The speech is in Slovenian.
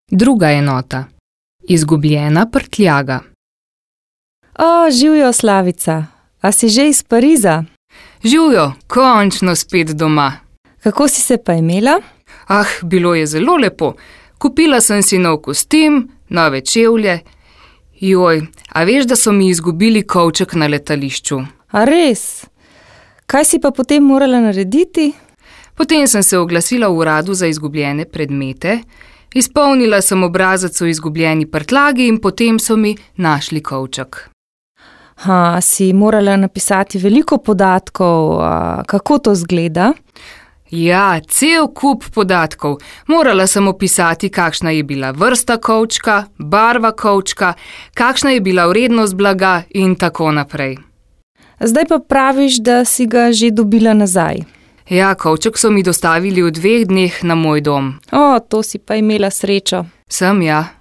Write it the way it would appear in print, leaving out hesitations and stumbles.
Druga enota. Izgubljena prtljaga. Živjo, Slavica. A si že iz Pariza? Živjo, končno spet doma. Kako si se pa imela? Bilo je zelo lepo. Kupila sem si nov kostim, nove čevlje. Joj, a veš, da so mi izgubili kovček na letališču? A res? Kaj si pa potem morala narediti? Potem sem se oglasila v uradu za izgubljene predmete, izpolnila sem obrazac o izgubljeni prtljagi in potem so mi našli kovček. Si morala napisati veliko podatkov, kako to izgleda? Ja, cel kup podatkov. Morala sem opisati, kakšna je bila vrsta kovčka, barva kovčka, kakšna je bila vrednost blaga in tako naprej. Zdaj pa praviš, da si ga že dobila nazaj. Ja, kovček so mi dostavili v 2 dneh na moj dom. To si pa imela srečo. Sem, ja.